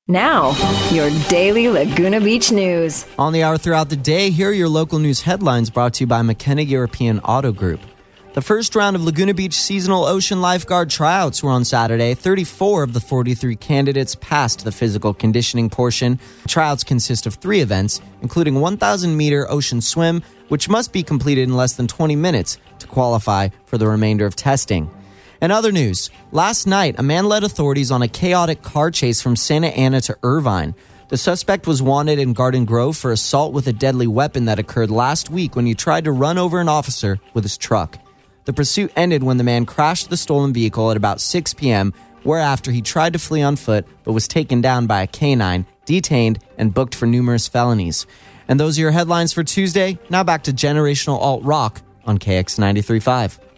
Now, your daily Laguna Beach news. On the hour throughout the day, here are your local news headlines brought to you by McKenna European Auto Group. The first round of Laguna Beach seasonal ocean lifeguard tryouts were on Saturday. 34 of the 43 candidates passed the physical conditioning portion. Tryouts consist of 3 events, including 1,000-meter ocean swim, which must be completed in less than 20 minutes to qualify for the remainder of testing. In other news, last night, a man led authorities on a chaotic car chase from Santa Ana to Irvine. The suspect was wanted in Garden Grove for assault with a deadly weapon that occurred last week when he tried to run over an officer with his truck. The pursuit ended when the man crashed the stolen vehicle at about 6 p.m., whereafter he tried to flee on foot but was taken down by a canine, detained, and booked for numerous felonies. And those are your headlines for Tuesday. Now back to Generational Alt Rock on KX 93.5.